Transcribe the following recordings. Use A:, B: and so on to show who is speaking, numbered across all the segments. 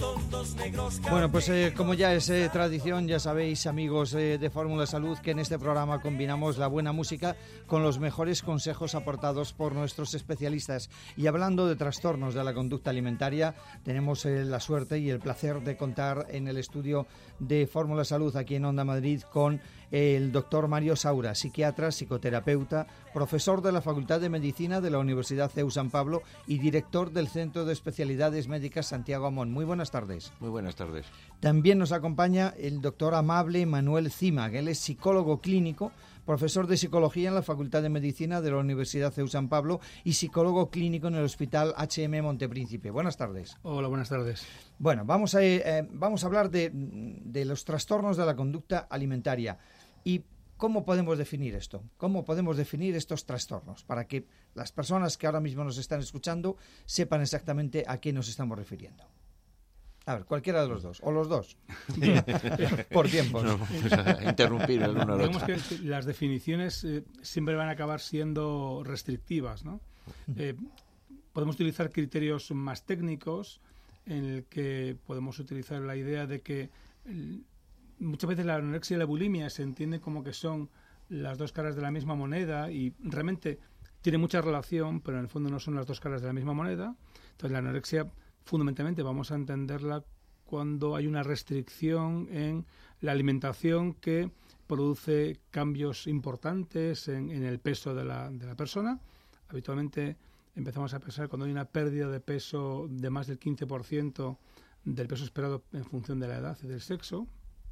A: Bueno, pues como ya es tradición, ya sabéis, amigos de Fórmula Salud, que en este programa combinamos la buena música con los mejores consejos aportados por nuestros especialistas. Y hablando de trastornos de la conducta alimentaria, tenemos la suerte y el placer de contar en el estudio de Fórmula Salud aquí en Onda Madrid con el doctor Mario Saura, psiquiatra, psicoterapeuta, profesor de la Facultad de Medicina de la Universidad CEU San Pablo y director del Centro de Especialidades Médicas Santiago Amón. Muy buenas tardes.
B: Muy buenas tardes.
A: También nos acompaña el doctor Amable Manuel Cimag. Él es psicólogo clínico, profesor de psicología en la Facultad de Medicina de la Universidad CEU San Pablo y psicólogo clínico en el Hospital HM Montepríncipe. Buenas tardes.
C: Hola, buenas tardes.
A: Bueno, vamos a hablar de los trastornos de la conducta alimentaria y cómo podemos definir esto, cómo podemos definir estos trastornos para que las personas que ahora mismo nos están escuchando sepan exactamente a qué nos estamos refiriendo. A ver, cualquiera de los dos, o los dos, por tiempo.
B: No, vamos a interrumpir el uno al otro.
C: Digamos que las definiciones siempre van a acabar siendo restrictivas, ¿no? Podemos utilizar criterios más técnicos en el que podemos utilizar la idea de que muchas veces la anorexia y la bulimia se entiende como que son las dos caras de la misma moneda y realmente tiene mucha relación, pero en el fondo no son las dos caras de la misma moneda. Entonces la anorexia fundamentalmente vamos a entenderla cuando hay una restricción en la alimentación que produce cambios importantes en el peso de la persona. Habitualmente empezamos a pensar cuando hay una pérdida de peso de más del 15% del peso esperado en función de la edad y del sexo.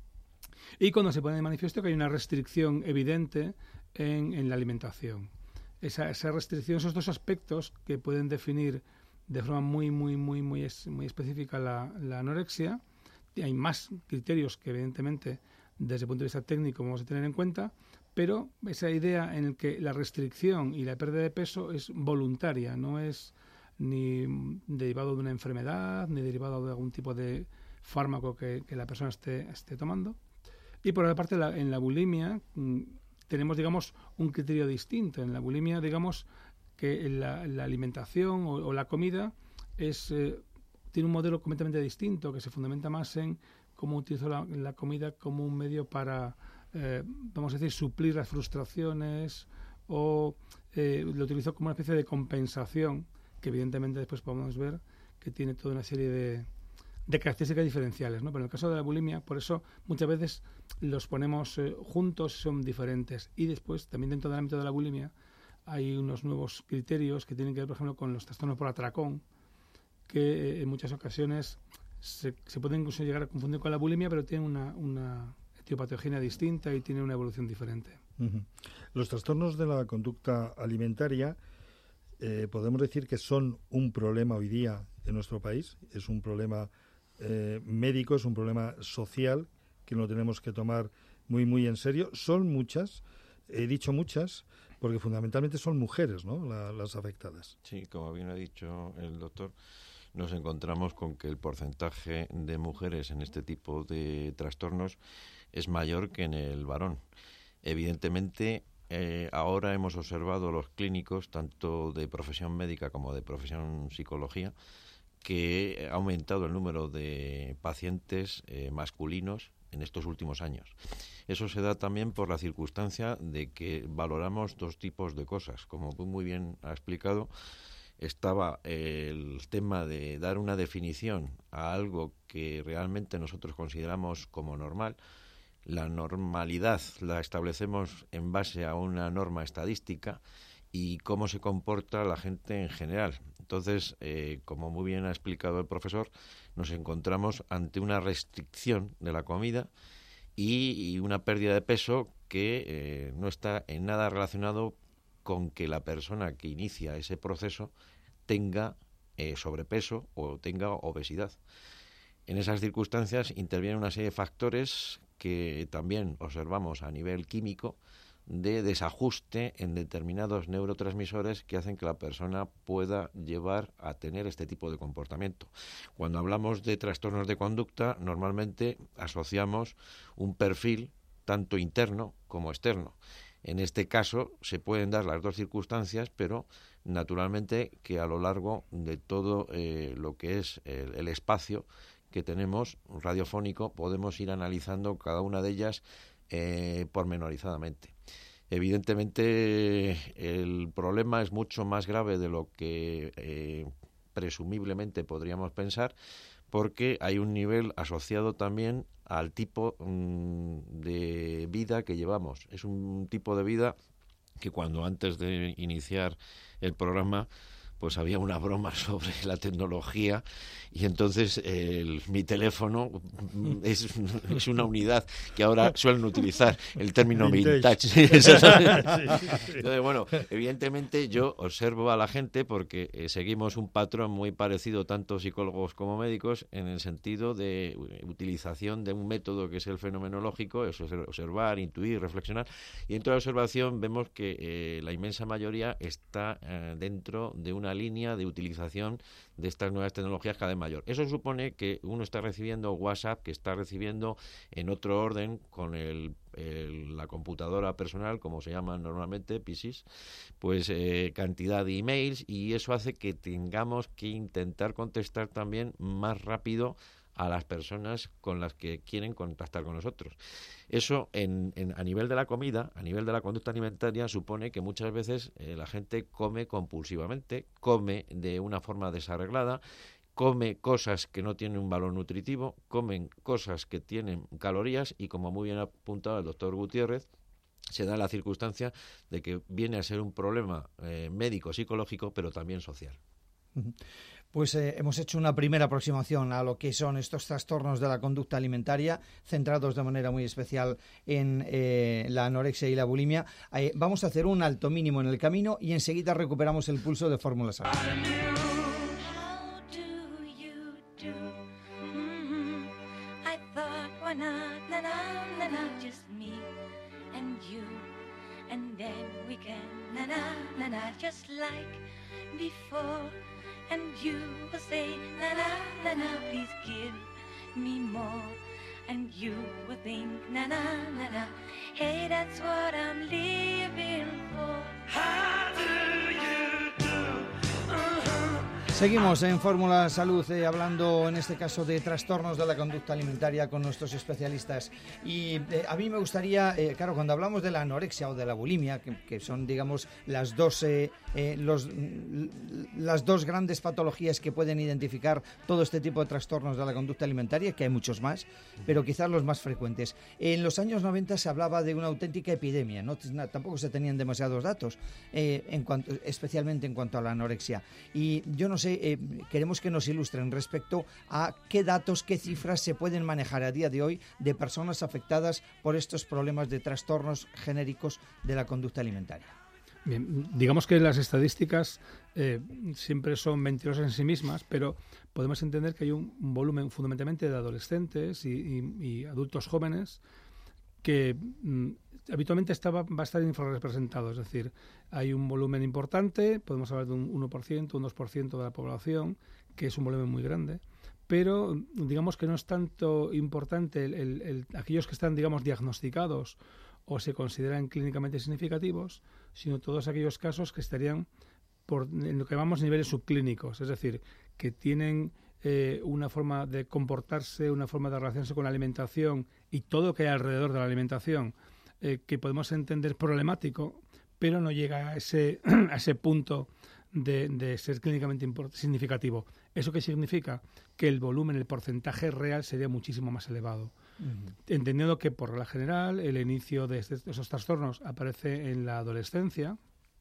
C: Y cuando se pone de manifiesto que hay una restricción evidente en la alimentación. Esa restricción, esos dos aspectos que pueden definir de forma muy específica la anorexia. Y hay más criterios que evidentemente desde el punto de vista técnico vamos a tener en cuenta, pero esa idea en la que la restricción y la pérdida de peso es voluntaria, no es ni derivado de una enfermedad, ni derivado de algún tipo de fármaco que la persona esté tomando. Y por otra parte, en la bulimia tenemos, digamos, un criterio distinto. En la bulimia, digamos, que la alimentación o la comida tiene un modelo completamente distinto, que se fundamenta más en cómo utilizo la comida como un medio para, vamos a decir, suplir las frustraciones o lo utilizo como una especie de compensación, que evidentemente después podemos ver que tiene toda una serie de características diferenciales, ¿no? Pero en el caso de la bulimia, por eso muchas veces los ponemos juntos, son diferentes. Y después, también dentro del ámbito de la bulimia, hay unos nuevos criterios que tienen que ver, por ejemplo, con los trastornos por atracón, que en muchas ocasiones se pueden incluso llegar a confundir con la bulimia, pero tienen una etiopatogenia distinta y tienen una evolución diferente.
D: Uh-huh. Los trastornos de la conducta alimentaria podemos decir que son un problema hoy día en nuestro país, es un problema médico, es un problema social que lo tenemos que tomar muy en serio. Son muchas, he dicho muchas, porque fundamentalmente son mujeres, ¿no?, las afectadas.
B: Sí, como bien ha dicho el doctor, nos encontramos con que el porcentaje de mujeres en este tipo de trastornos es mayor que en el varón. Evidentemente, ahora hemos observado los clínicos, tanto de profesión médica como de profesión psicología, que ha aumentado el número de pacientes masculinos en estos últimos años. Eso se da también por la circunstancia de que valoramos dos tipos de cosas. Como muy bien ha explicado, estaba el tema de dar una definición a algo que realmente nosotros consideramos como normal. La normalidad la establecemos en base a una norma estadística y cómo se comporta la gente en general. Entonces, como muy bien ha explicado el profesor, nos encontramos ante una restricción de la comida y una pérdida de peso que no está en nada relacionado con que la persona que inicia ese proceso tenga sobrepeso o tenga obesidad. En esas circunstancias intervienen una serie de factores que también observamos a nivel químico de desajuste en determinados neurotransmisores que hacen que la persona pueda llevar a tener este tipo de comportamiento. Cuando hablamos de trastornos de conducta, normalmente asociamos un perfil tanto interno como externo. En este caso se pueden dar las dos circunstancias, pero naturalmente que a lo largo de todo lo que es el espacio que tenemos, radiofónico, podemos ir analizando cada una de ellas pormenorizadamente. Evidentemente, el problema es mucho más grave de lo que presumiblemente podríamos pensar, porque hay un nivel asociado también al tipo de vida que llevamos. Es un tipo de vida que cuando antes de iniciar el programa pues había una broma sobre la tecnología y entonces mi teléfono es una unidad que ahora suelen utilizar el término vintage. Entonces, bueno, evidentemente yo observo a la gente porque seguimos un patrón muy parecido tanto psicólogos como médicos en el sentido de utilización de un método que es el fenomenológico, eso es observar, intuir, reflexionar, y dentro de la observación vemos que la inmensa mayoría está dentro de una línea de utilización de estas nuevas tecnologías cada vez mayor. Eso supone que uno está recibiendo WhatsApp, que está recibiendo en otro orden con la computadora personal, como se llaman normalmente, PCs, pues cantidad de emails, y eso hace que tengamos que intentar contestar también más rápido a las personas con las que quieren contactar con nosotros. Eso a nivel de la comida, a nivel de la conducta alimentaria, supone que muchas veces la gente come compulsivamente, come de una forma desarreglada, come cosas que no tienen un valor nutritivo, comen cosas que tienen calorías y, como muy bien ha apuntado el doctor Gutiérrez, se da la circunstancia de que viene a ser un problema médico-psicológico, pero también social.
A: Pues hemos hecho una primera aproximación a lo que son estos trastornos de la conducta alimentaria, centrados de manera muy especial en la anorexia y la bulimia. Vamos a hacer un alto mínimo en el camino y enseguida recuperamos el pulso de Fórmula Salud.
E: And you will say, na na na na, please give me more. And you will think, na na na na, hey, that's what I'm living for. How do you do?
A: Seguimos en Fórmula Salud hablando en este caso de trastornos de la conducta alimentaria con nuestros especialistas. Y a mí me gustaría, claro, cuando hablamos de la anorexia o de la bulimia, que son, digamos, las dos grandes patologías que pueden identificar todo este tipo de trastornos de la conducta alimentaria, que hay muchos más, pero quizás los más frecuentes. En los años 90 se hablaba de una auténtica epidemia, ¿no? Tampoco se tenían demasiados datos, especialmente en cuanto a la anorexia. Y yo no sé, queremos que nos ilustren respecto a qué datos, qué cifras se pueden manejar a día de hoy de personas afectadas por estos problemas de trastornos genéricos de la conducta alimentaria.
C: Bien, digamos que las estadísticas siempre son mentirosas en sí mismas, pero podemos entender que hay un volumen fundamentalmente de adolescentes y adultos jóvenes que habitualmente va a estar infrarrepresentado, es decir, hay un volumen importante, podemos hablar de un 1%, un 2% de la población, que es un volumen muy grande, pero digamos que no es tanto importante aquellos que están, digamos, diagnosticados o se consideran clínicamente significativos, sino todos aquellos casos que estarían en lo que llamamos niveles subclínicos, es decir, que tienen una forma de comportarse, una forma de relacionarse con la alimentación y todo lo que hay alrededor de la alimentación que podemos entender problemático, pero no llega a ese punto de ser clínicamente significativo. ¿Eso qué significa? Que el volumen, el porcentaje real sería muchísimo más elevado. Entendiendo que por regla general el inicio de esos trastornos aparece en la adolescencia,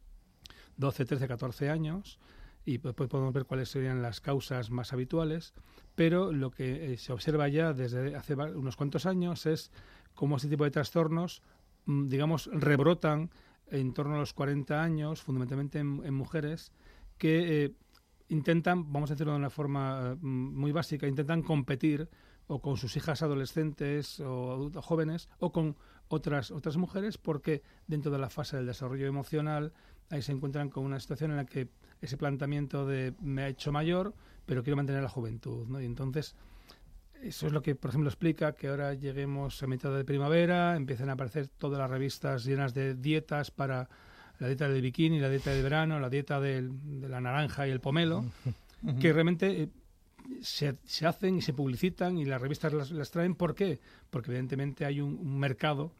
C: 12, 13, 14 años, y después podemos ver cuáles serían las causas más habituales, pero lo que se observa ya desde hace unos cuantos años es cómo este tipo de trastornos, digamos, rebrotan en torno a los 40 años, fundamentalmente en mujeres, que intentan, vamos a decirlo de una forma muy básica, intentan competir o con sus hijas adolescentes o adultos jóvenes o con otras mujeres, porque dentro de la fase del desarrollo emocional ahí se encuentran con una situación en la que ese planteamiento de me ha hecho mayor, pero quiero mantener la juventud, ¿no? Y entonces eso es lo que, por ejemplo, explica que ahora lleguemos a mitad de primavera, empiezan a aparecer todas las revistas llenas de dietas para la dieta del bikini, la dieta de verano, la dieta de la naranja y el pomelo, que realmente se hacen y se publicitan y las revistas las traen. ¿Por qué? Porque evidentemente hay un mercado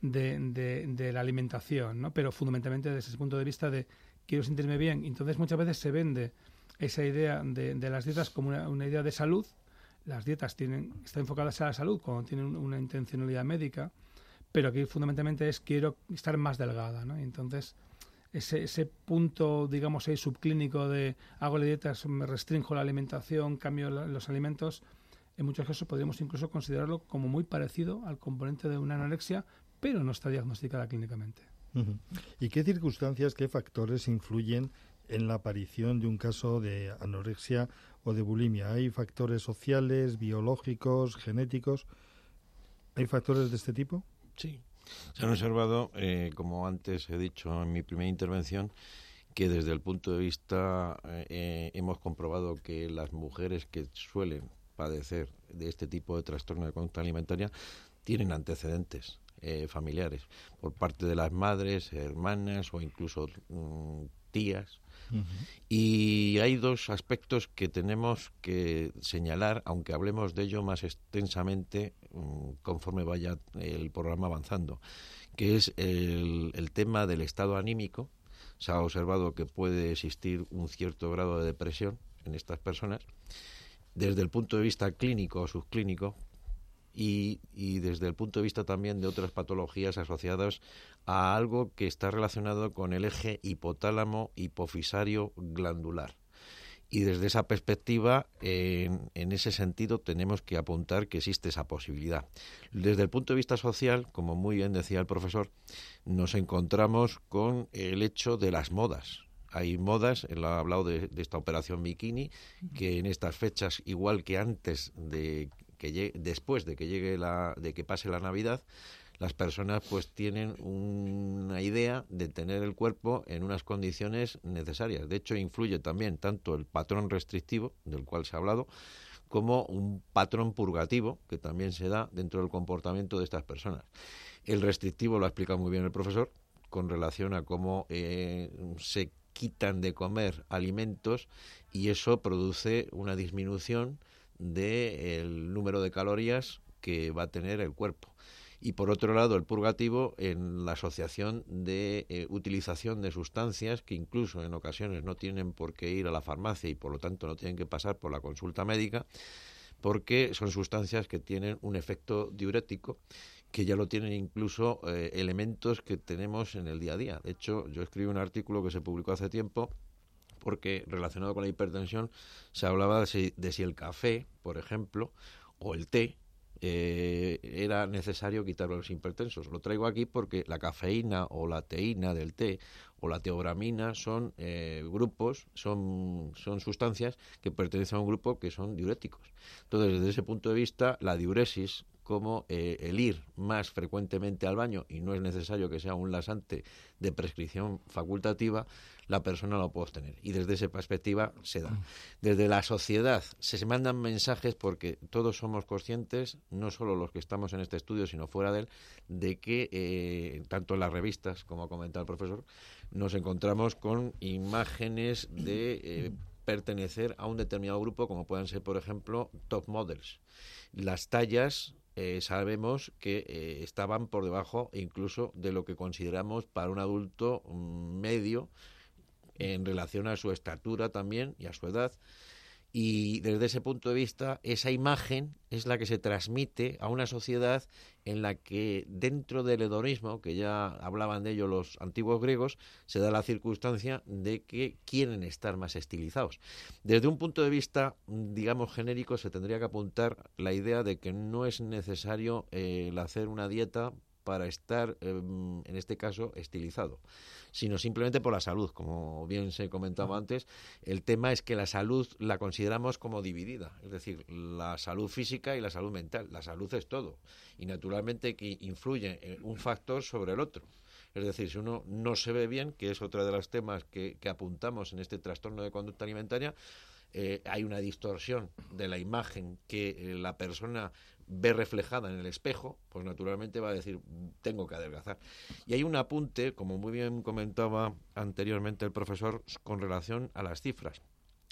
C: de la alimentación, ¿no? Pero fundamentalmente desde ese punto de vista de quiero sentirme bien. Entonces muchas veces se vende esa idea de las dietas como una idea de salud. Las dietas están enfocadas a la salud cuando tienen una intencionalidad médica, pero aquí fundamentalmente es quiero estar más delgada, ¿no? Y entonces ese punto, digamos, ahí subclínico de hago la dieta, me restringo la alimentación, cambio los alimentos, en muchos casos podríamos incluso considerarlo como muy parecido al componente de una anorexia, pero no está diagnosticada clínicamente.
D: Uh-huh. ¿Y qué circunstancias, qué factores influyen en la aparición de un caso de anorexia o de bulimia? ¿Hay factores sociales, biológicos, genéticos? ¿Hay factores de este tipo?
B: Sí. Se han observado, como antes he dicho en mi primera intervención, que desde el punto de vista hemos comprobado que las mujeres que suelen padecer de este tipo de trastorno de conducta alimentaria tienen antecedentes familiares por parte de las madres, hermanas o incluso tías. Uh-huh. Y hay dos aspectos que tenemos que señalar, aunque hablemos de ello más extensamente conforme vaya el programa avanzando, que es el tema del estado anímico. Se ha observado que puede existir un cierto grado de depresión en estas personas, desde el punto de vista clínico o subclínico, y desde el punto de vista también de otras patologías asociadas a algo que está relacionado con el eje hipotálamo hipofisario glandular. Y desde esa perspectiva, en ese sentido, tenemos que apuntar que existe esa posibilidad. Desde el punto de vista social, como muy bien decía el profesor, nos encontramos con el hecho de las modas. Hay modas, él ha hablado de esta operación bikini, que en estas fechas, igual que antes después de que pase la Navidad, las personas pues tienen una idea de tener el cuerpo en unas condiciones necesarias. De hecho, influye también tanto el patrón restrictivo, del cual se ha hablado, como un patrón purgativo, que también se da dentro del comportamiento de estas personas. El restrictivo lo ha explicado muy bien el profesor, con relación a cómo se quitan de comer alimentos y eso produce una disminución del número de calorías que va a tener el cuerpo. Y por otro lado, el purgativo en la asociación de utilización de sustancias que incluso en ocasiones no tienen por qué ir a la farmacia y por lo tanto no tienen que pasar por la consulta médica, porque son sustancias que tienen un efecto diurético, que ya lo tienen incluso elementos que tenemos en el día a día. De hecho, yo escribí un artículo que se publicó hace tiempo, porque relacionado con la hipertensión se hablaba de si el café, por ejemplo, o el té, era necesario quitarlo a los hipertensos. Lo traigo aquí porque la cafeína o la teína del té o la teobramina son son sustancias que pertenecen a un grupo que son diuréticos. Entonces, desde ese punto de vista, la diuresis, como el ir más frecuentemente al baño, y no es necesario que sea un laxante de prescripción facultativa, la persona lo puede obtener. Y desde esa perspectiva se da. Desde la sociedad se mandan mensajes, porque todos somos conscientes, no solo los que estamos en este estudio, sino fuera de él, de que tanto en las revistas, como ha comentado el profesor, nos encontramos con imágenes de pertenecer a un determinado grupo, como puedan ser, por ejemplo, top models. Las tallas sabemos que estaban por debajo incluso de lo que consideramos para un adulto medio en relación a su estatura también y a su edad. Y desde ese punto de vista, esa imagen es la que se transmite a una sociedad en la que dentro del hedonismo, que ya hablaban de ello los antiguos griegos, se da la circunstancia de que quieren estar más estilizados. Desde un punto de vista, digamos, genérico, se tendría que apuntar la idea de que no es necesario el hacer una dieta para estar, en este caso, estilizado, sino simplemente por la salud. Como bien se comentaba antes, el tema es que la salud la consideramos como dividida, es decir, la salud física y la salud mental. La salud es todo, y naturalmente que influye un factor sobre el otro. Es decir, si uno no se ve bien, que es otro de los temas que apuntamos en este trastorno de conducta alimentaria, hay una distorsión de la imagen que la persona ve reflejada en el espejo, pues naturalmente va a decir, tengo que adelgazar. Y hay un apunte, como muy bien comentaba anteriormente el profesor, con relación a las cifras.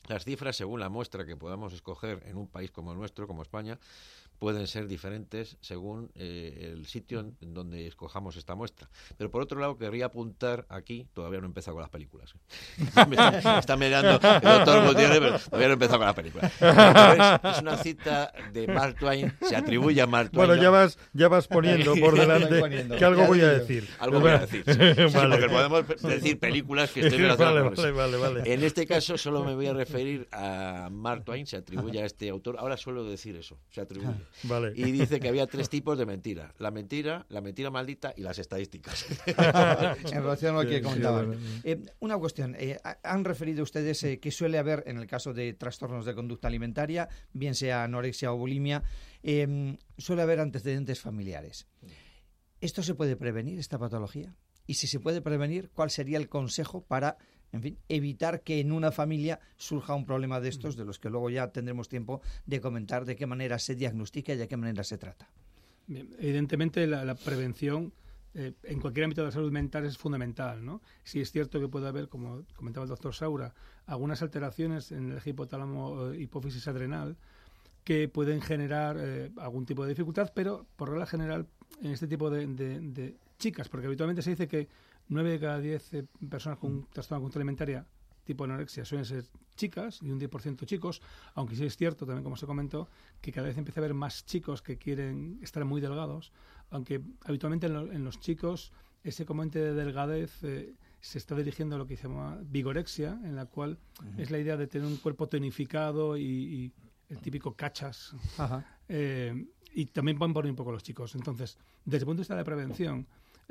B: Las cifras, según la muestra que podamos escoger en un país como el nuestro, como España, pueden ser diferentes según el sitio en donde escojamos esta muestra. Pero por otro lado, querría apuntar aquí, todavía no he empezado con las películas. Me está mirando el doctor Gutiérrez, pero todavía no he empezado con las películas. Es una cita de Mark Twain, se atribuye a Mark Twain.
D: Bueno, ya vas poniendo por delante que algo voy a decir.
B: Algo voy a decir, sí.
D: Vale.
B: Sí, porque podemos decir películas que estoy relacionadas con eso.
D: Vale.
B: En este caso solo me voy a referir a Mark Twain, se atribuye a este autor. Ahora suelo decir eso, se atribuye.
D: Vale.
B: Y dice que había 3 tipos de mentira. La mentira maldita y las estadísticas.
A: En relación a lo que comentaban.
D: Sí,
A: Una cuestión. Han referido ustedes que suele haber, en el caso de trastornos de conducta alimentaria, bien sea anorexia o bulimia, suele haber antecedentes familiares. ¿Esto se puede prevenir, esta patología? Y si se puede prevenir, ¿cuál sería el consejo para, en fin, evitar que en una familia surja un problema de estos, de los que luego ya tendremos tiempo de comentar de qué manera se diagnostica y de qué manera se trata?
C: Bien, evidentemente la prevención en cualquier ámbito de la salud mental es fundamental, ¿no? Sí es cierto que puede haber, como comentaba el doctor Saura, algunas alteraciones en el eje hipotálamo hipófisis adrenal que pueden generar algún tipo de dificultad, pero por regla general en este tipo de chicas, porque habitualmente se dice que 9 de cada 10 personas con un trastorno de conducta alimentaria tipo anorexia suelen ser chicas y un 10% chicos, aunque sí es cierto también, como se comentó, que cada vez empieza a haber más chicos que quieren estar muy delgados, aunque habitualmente en los chicos ese componente de delgadez se está dirigiendo a lo que se llama vigorexia, en la cual es la idea de tener un cuerpo tonificado y el típico cachas. Y también van por un poco los chicos. Entonces, desde el punto de vista de la prevención,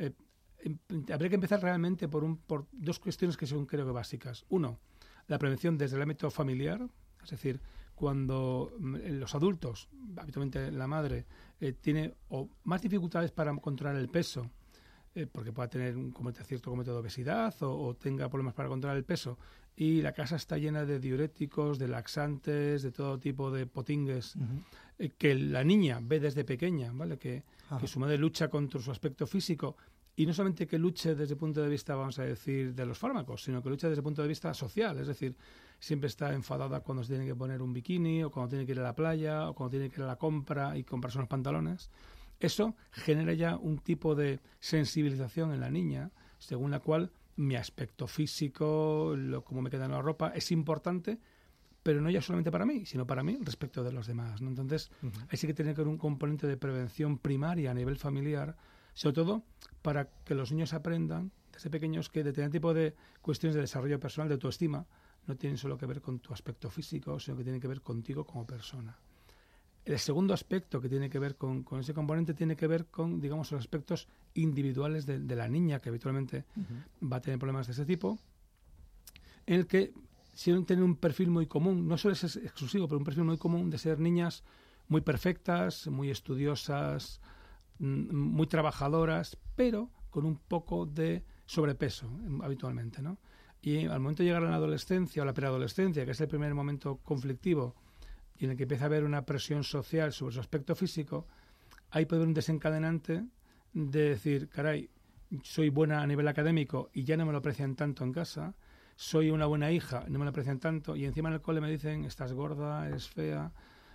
C: habría que empezar realmente por 2 cuestiones que son, creo que, básicas. Uno, la prevención desde el ámbito familiar, es decir, cuando los adultos, habitualmente la madre, tiene o más dificultades para controlar el peso, porque pueda tener cierto componente de obesidad o tenga problemas para controlar el peso, y la casa está llena de diuréticos, de laxantes, de todo tipo de potingues, que la niña ve desde pequeña, ¿vale? Que su madre lucha contra su aspecto físico, y no solamente que luche desde el punto de vista, vamos a decir, de los fármacos, sino que lucha desde el punto de vista social, es decir, siempre está enfadada cuando se tiene que poner un bikini, o cuando tiene que ir a la playa, o cuando tiene que ir a la compra y comprarse unos pantalones. Eso genera ya un tipo de sensibilización en la niña, según la cual mi aspecto físico, cómo me queda en la ropa, es importante, pero no ya solamente para mí, sino para mí respecto de los demás, ¿no? Entonces, ahí sí que tiene que haber un componente de prevención primaria a nivel familiar, sobre todo para que los niños aprendan desde pequeños que determinado tipo de cuestiones de desarrollo personal, de autoestima, no tienen solo que ver con tu aspecto físico, sino que tienen que ver contigo como persona. El segundo aspecto que tiene que ver con ese componente tiene que ver con, digamos, los aspectos individuales de la niña, que habitualmente va a tener problemas de ese tipo, en el que suelen tener un perfil muy común, no suele ser exclusivo, pero un perfil muy común de ser niñas muy perfectas, muy estudiosas, muy trabajadoras, pero con un poco de sobrepeso habitualmente, ¿no? Y al momento de llegar a la adolescencia o la preadolescencia, que es el primer momento conflictivo y en el que empieza a haber una presión social sobre su aspecto físico, ahí puede haber un desencadenante de decir, caray, soy buena a nivel académico y ya no me lo aprecian tanto en casa, soy una buena hija, no me lo aprecian tanto, y encima en el cole me dicen, estás gorda, eres fea.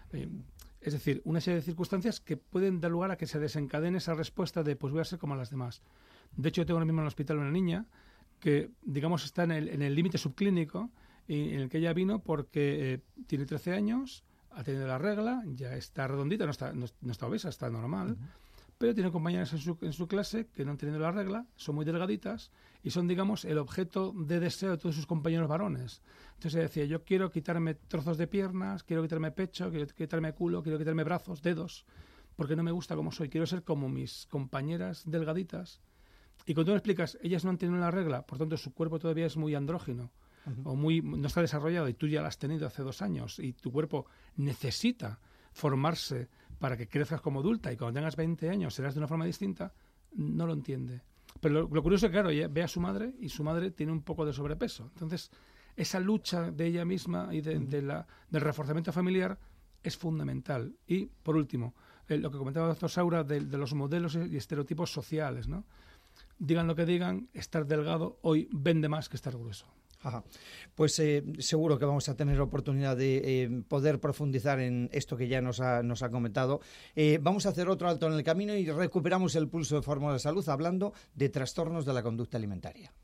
C: Es decir, una serie de circunstancias que pueden dar lugar a que se desencadene esa respuesta de, pues voy a ser como las demás. De hecho, yo tengo ahora mismo en el hospital una niña que, digamos, está en el límite subclínico, y en el que ella vino porque tiene 13 años, ha tenido la regla, ya está redondita, no está obesa, está normal, pero tiene compañeras en su clase que no han tenido la regla, son muy delgaditas y son, digamos, el objeto de deseo de todos sus compañeros varones. Entonces ella decía, yo quiero quitarme trozos de piernas, quiero quitarme pecho, quiero quitarme culo, quiero quitarme brazos, dedos, porque no me gusta como soy, quiero ser como mis compañeras delgaditas. Y cuando tú le explicas, ellas no han tenido la regla, por tanto su cuerpo todavía es muy andrógino, o no está desarrollado, y tú ya lo has tenido hace 2 años, y tu cuerpo necesita formarse para que crezcas como adulta, y cuando tengas 20 años serás de una forma distinta, no lo entiende. Pero lo curioso es que, claro, ella ve a su madre, y su madre tiene un poco de sobrepeso. Entonces, esa lucha de ella misma y del reforzamiento familiar es fundamental. Y, por último, lo que comentaba el doctor Saura de los modelos y estereotipos sociales, ¿no? Digan lo que digan, estar delgado hoy vende más que estar grueso.
A: Ajá. Pues seguro que vamos a tener oportunidad de poder profundizar en esto que ya nos ha comentado. Vamos a hacer otro alto en el camino y recuperamos el pulso de Fórmula de Salud hablando de trastornos de la conducta alimentaria.